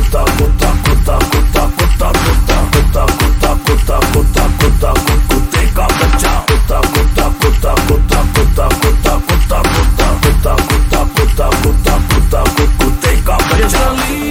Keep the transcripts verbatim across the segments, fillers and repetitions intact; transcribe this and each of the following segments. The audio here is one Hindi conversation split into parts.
कुत्ता कुत्ता कुत्ता कुत्ता कुत्ता कुत्ता कुत्ता कुत्ता कुत्ता कुत्ता कुत्ता कुत्ते का बच्चा कुत्ता कुत्ता कुत्ता कुत्ता कुत्ता कुत्ता कुत्ता कुत्ता कुत्ता कुत्ता कुत्ता कुत्ता कुत्ता कुत्ते का बच्चा।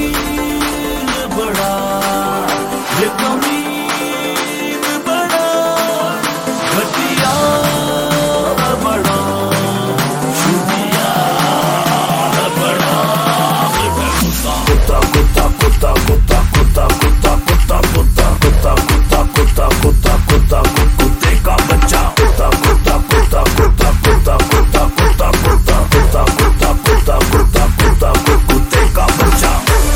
बड़ा ये कमीन बड़ा घटिया बड़ा शुभिया बड़ा कुत्ता कुत्ता कुत्ता कुत्ता कुत्ता कुत्ता कुत्ता कुत्ता कुत्ता कुत्ता कुत्ता कुत्ता कुत्ता कुत्ते का बच्चा कुत्ता कुत्ता कुत्ता कुत्ता कुत्ता कुत्ता कुत्ता कुत्ता कुत्ता कुत्ता कुत्ता कुत्ता कुत्ता कुत्ते का बच्चा।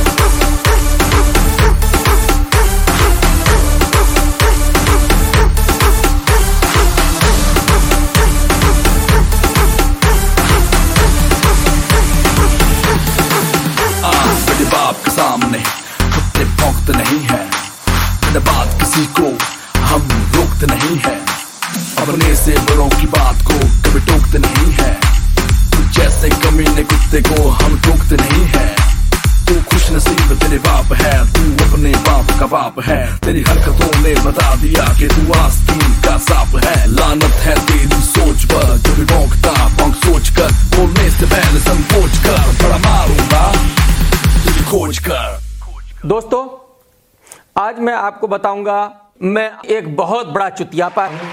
बड़े बाप के सामने कुत्ते भौंकते नहीं है, बड़े बात किसी को हम रोकते नहीं है, अपने से बड़ों की बात को कभी टोकते नहीं है, जैसे कमीने कुत्ते को हम टोकते नहीं है। तू खुश नसीब तेरे बाप है, तू अपने बाप का बाप है, तेरी हरकतों ने बता दिया कि तू आस्तीन का सांप है। लानत है तेरी सोच पर, जो भी भौंकता भौंक सोच कर, बोलने से पहले संकोच कर, बड़ा मारूंगा तुझे खोज कर। दोस्तों, आज मैं आपको बताऊंगा मैं एक बहुत बड़ा चुतियापा हूं।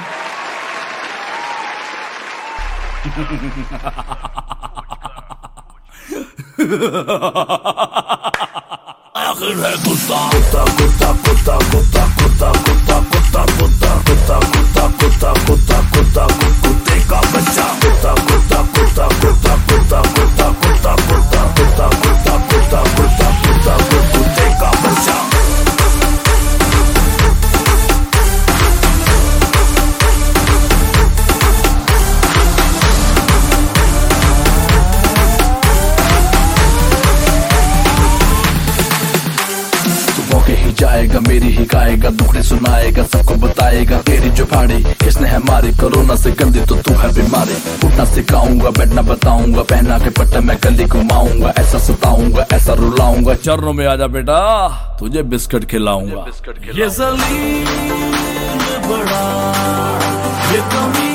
आखिर है कुत्ता कुत्ता कुत्ता कुत्ता कुत्ता कुत्ता कुत्ता कुत्ता कुत्ता कुत्ता कुत्ता कुत्ता कुत्ता कुत्ता कुत्ते का बच्चा कुत्ता कुत्ता कुत्ता कुत्ता कुत्ता कुत्ता कुत्ता कुत्ता कुत्ता कुत्ता कुत्ता कुत्ता कुत्ता कुत्ते का बच्चा। ही जाएगा मेरी ही गाएगा, दुखड़े सुनाएगा, सबको बताएगा तेरी जो फाड़ी किसने है मारी, कोरोना से गंदी तो तू है बीमारी। उठना सिखाऊंगा, बैठना बताऊंगा, पहना के पट्टा मैं गली घुमाऊंगा, ऐसा सताऊंगा ऐसा रुलाऊंगा, चरणों में आजा बेटा तुझे बिस्किट खिलाऊंगा। ये जलील बड़ा ये कमी